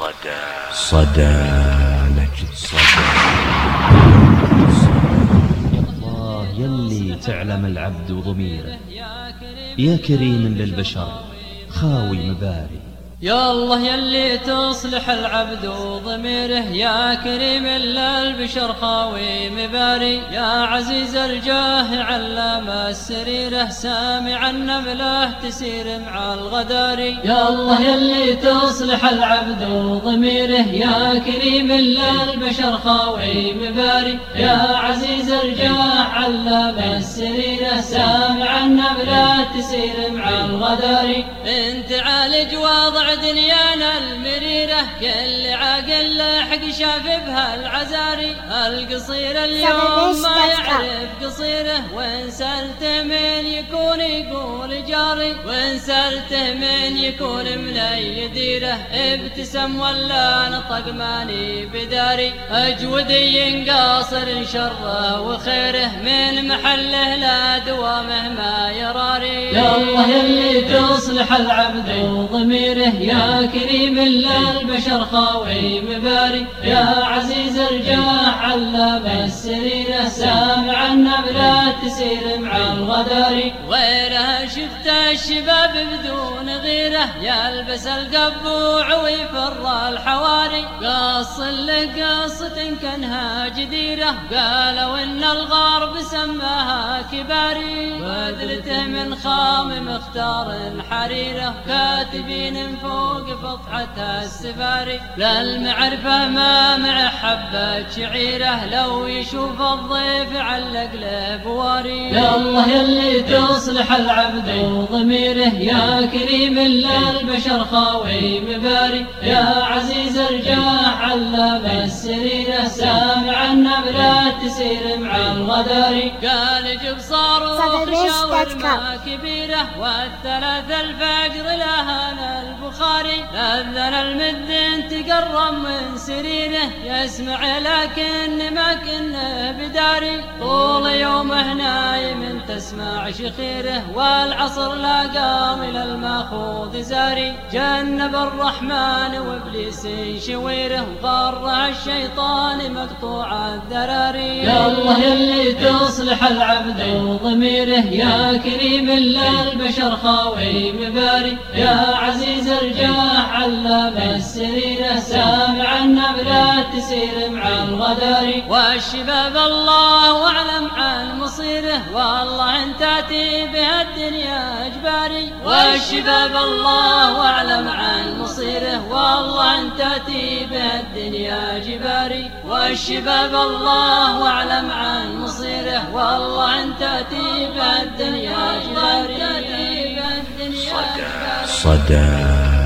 صدى نجد الله يلي تعلم العبد وضميره، يا كريم للبشر خاوي مباري. يا الله يلي تصلح العبد وضميره، يا كريم للبشر خاوي مباري. يا عزيز الجاه علام السريره، سامع النمله تسير مع الغداري. يا الله يلي تصلح العبد وضميره، يا كريم للبشر خاوي مباري. يا عزيز الجاه علام السريره، سامع النمله تسير مع الغداري. انت عالج وضع دنيانا المريرة، كل عاقل لحق شاف بها العزاري. القصير اليوم ما يعرف قصيره، وإن سألته من يكون يقول جاري. وإن سألته من يكون من يديره، ابتسم ولا نطق ماني بداري. أجودي قاصر شره وخيره، من محله لا دوامه ما يراري. يا الله يلي تصلح العبد وضميره، يا كريم للبشر خاوي مباري. يا عزيز الجاه علام السريره، سامع النبلة تسير مع الغداري. غيرها شفت الشباب بدون غيره، يلبس القبوع ويفر الحواري. قاص لقصة كانها جديرة، قالوا ان الغرب سماها كباري. بدلته من خام مختار حريره، كاتبين فوق فضحتها السفاري. للمعرفة ما مع حبة شعيره، لو يشوف الضيف علق له بواري. يا الله يلي تصلح العبد وضميره، يا كريم للبشر خاوي مباري. يا عزيز الجاه علام السريره، سامع النبلة تسير مع الغداري. قال جب صاروخ شاورما كبيره، والثلاث الفقر لها البخاري. لذن المذن تقرب من سريره، يسمع لكن ما كنا بداري. طول يومه نايم تسمع شخيره، والعصر لا قام الى الماخوذ زاري. جنب الرحمن وابليس شويره، وغره الشيطان مقطوع الذراري. يا الله يلي تصلح العبد وضميره، يا كريم للبشر خاوي مباري. يا عزيز الجاه علام السريره، سامع النبلة تسير مع الغداري. والشباب الله اعلم عن مصيره، والله ان تاتي بها الدنيا اجباري. والشباب الله اعلم عن مصيره، والله ان تاتي بها الدنيا جباري. والشباب الله اعلم عن مصيره، والله ان تاتي بها الدنيا جباري. صدى